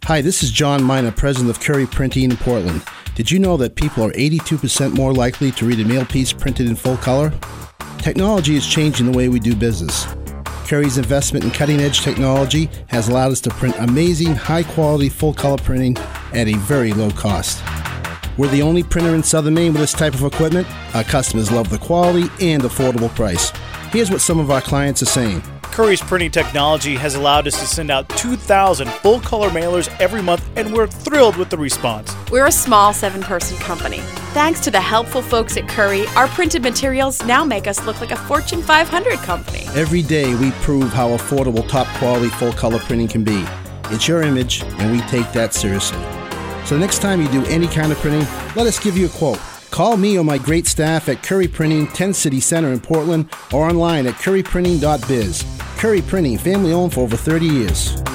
Hi, this is John Mina, president of Curry Printing in Portland. Did you know that people are 82% more likely to read a mail piece printed in full color? Technology is changing the way we do business. Curry's investment in cutting-edge technology has allowed us to print amazing, high-quality, full-color printing at a very low cost. We're the only printer in Southern Maine with this type of equipment. Our customers love the quality and affordable price. Here's what some of our clients are saying. Curry's printing technology has allowed us to send out 2,000 full-color mailers every month, and we're thrilled with the response. We're a small 7-person company. Thanks to the helpful folks at Curry, our printed materials now make us look like a Fortune 500 company. Every day we prove how affordable, top-quality, full-color printing can be. It's your image, and we take that seriously. So the next time you do any kind of printing, let us give you a quote. Call me or my great staff at Curry Printing, 10 City Center in Portland, or online at curryprinting.biz. Curry Printing, family owned for over 30 years.